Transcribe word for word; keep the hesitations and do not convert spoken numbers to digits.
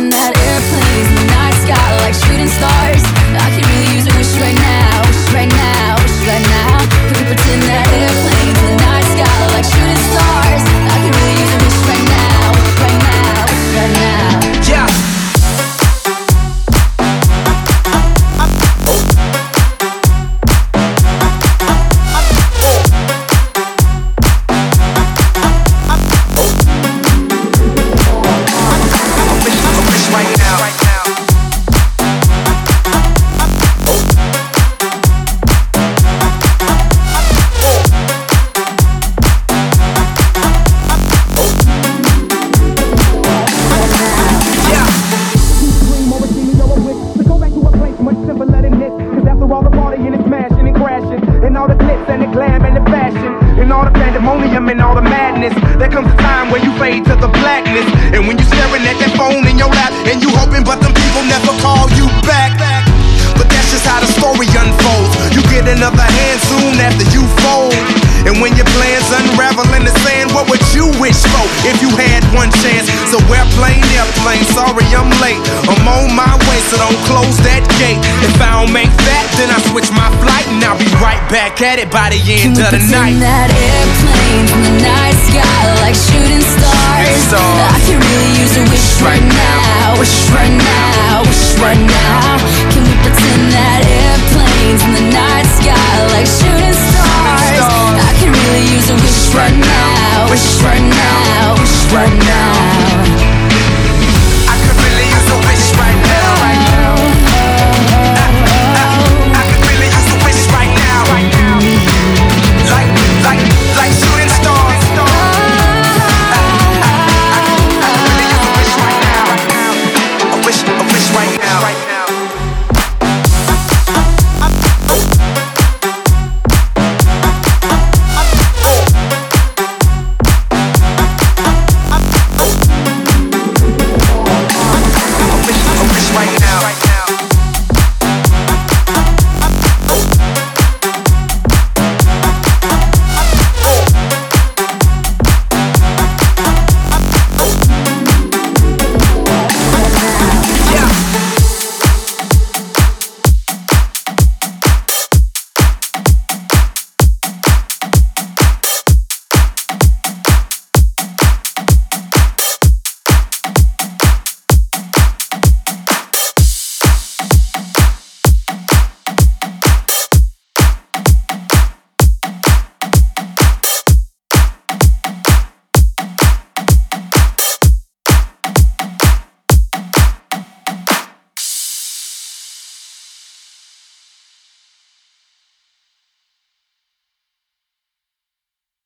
pretend that airplanes in the night sky like shooting stars? I could really use a wish right now, wish right now, wish right now. Could we pretend that airplanes in the night sky like shooting stars? I could really use a wish right now, wish right now, wish right now. Yeah. And all the madness, there comes a time where you fade to the blackness. And when you staring at that phone in your lap, and you hoping but them people never call you back. But that's just how the story unfolds. You get another hand soon after you fold. And when your plans unravel in the sand, what would you wish for if you had one chance? So airplane, airplane, sorry I'm late. I'm on my way, so don't close that gate. If I don't make that, then I switch my flight, and I'll be right back at it by the end of the night. Can we pretend that airplanes in the night sky like shooting stars? stars. I could really use a wish right now,